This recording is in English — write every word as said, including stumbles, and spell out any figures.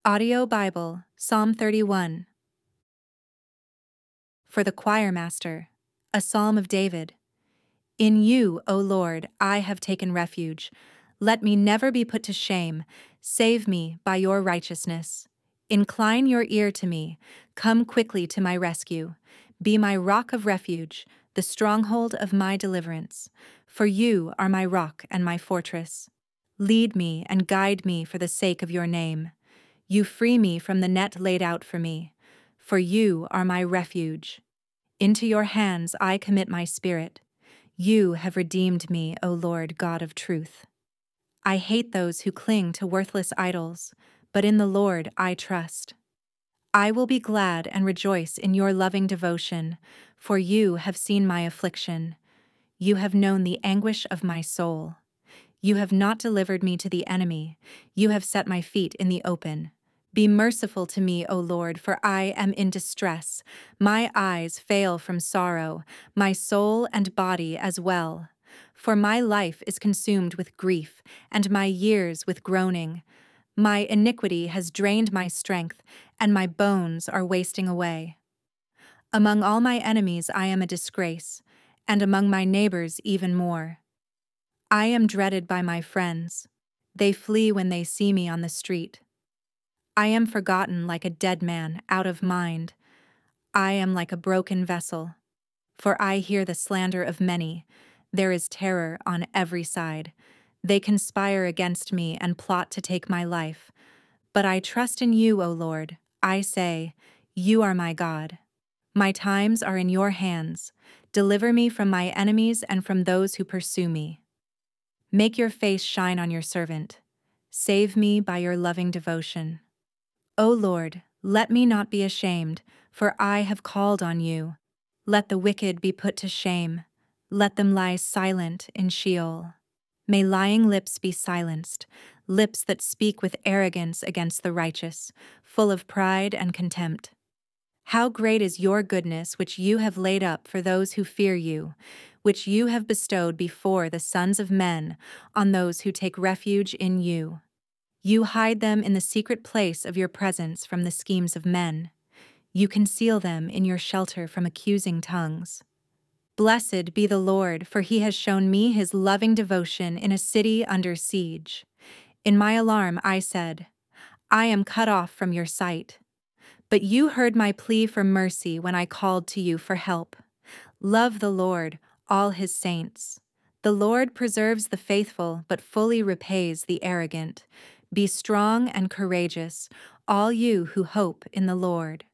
Audio Bible, Psalm thirty-one. For the choir master, a psalm of David. In you, O Lord, I have taken refuge. Let me never be put to shame. Save me by your righteousness. Incline your ear to me. Come quickly to my rescue. Be my rock of refuge, the stronghold of my deliverance. For you are my rock and my fortress. Lead me and guide me for the sake of your name. You free me from the net laid out for me, for you are my refuge. Into your hands I commit my spirit. You have redeemed me, O Lord God of truth. I hate those who cling to worthless idols, but in the Lord I trust. I will be glad and rejoice in your loving devotion, for you have seen my affliction. You have known the anguish of my soul. You have not delivered me to the enemy. You have set my feet in the open. Be merciful to me, O Lord, for I am in distress. My eyes fail from sorrow, my soul and body as well. For my life is consumed with grief, and my years with groaning. My iniquity has drained my strength, and my bones are wasting away. Among all my enemies I am a disgrace, and among my neighbors even more. I am dreaded by my friends. They flee when they see me on the street. I am forgotten like a dead man, out of mind. I am like a broken vessel. For I hear the slander of many. There is terror on every side. They conspire against me and plot to take my life. But I trust in you, O Lord. I say, you are my God. My times are in your hands. Deliver me from my enemies and from those who pursue me. Make your face shine on your servant. Save me by your loving devotion. O Lord, let me not be ashamed, for I have called on you. Let the wicked be put to shame. Let them lie silent in Sheol. May lying lips be silenced, lips that speak with arrogance against the righteous, full of pride and contempt. How great is your goodness which you have laid up for those who fear you, which you have bestowed before the sons of men on those who take refuge in you. You hide them in the secret place of your presence from the schemes of men. You conceal them in your shelter from accusing tongues. Blessed be the Lord, for he has shown me his loving devotion in a city under siege. In my alarm I said, I am cut off from your sight. But you heard my plea for mercy when I called to you for help. Love the Lord, all his saints. The Lord preserves the faithful, but fully repays the arrogant. Be strong and courageous, all you who hope in the Lord.